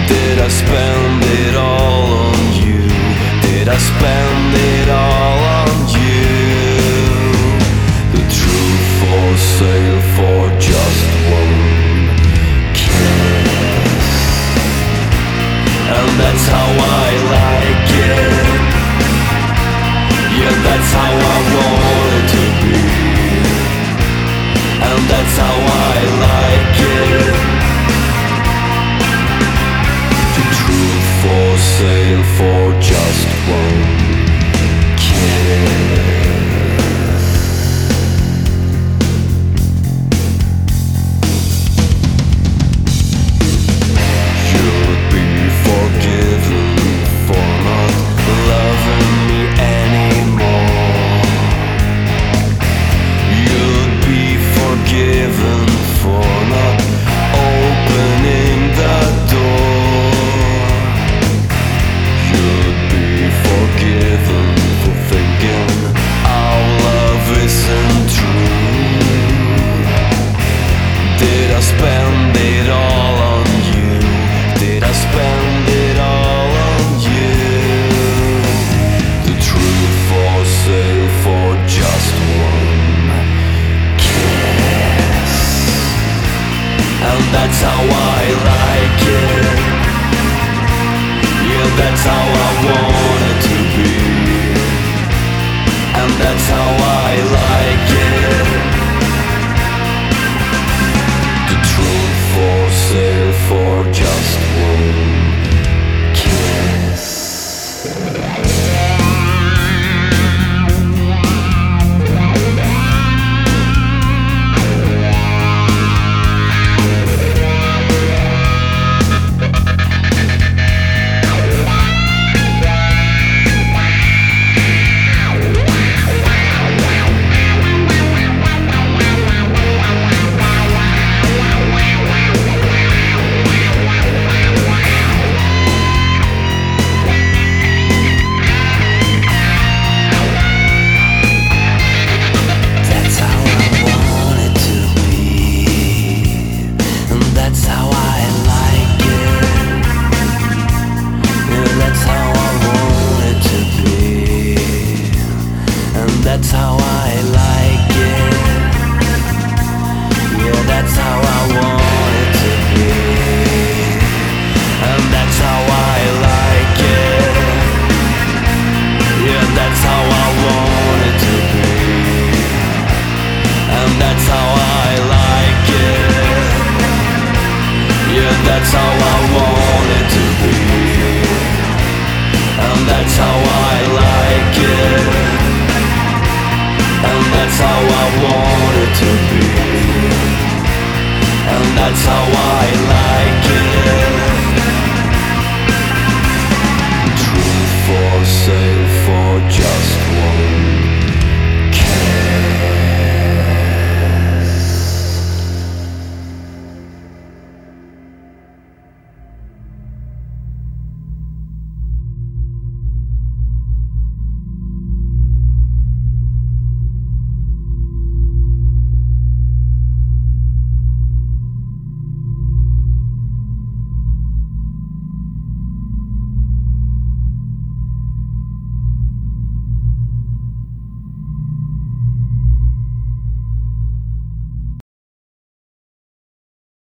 Did I spend it all on you? Did I spend it all on you? The truth for sale for just one kiss. And that's how I like it. Yeah, that's how I want it to be. And that's how I like it. The truth for sale for just one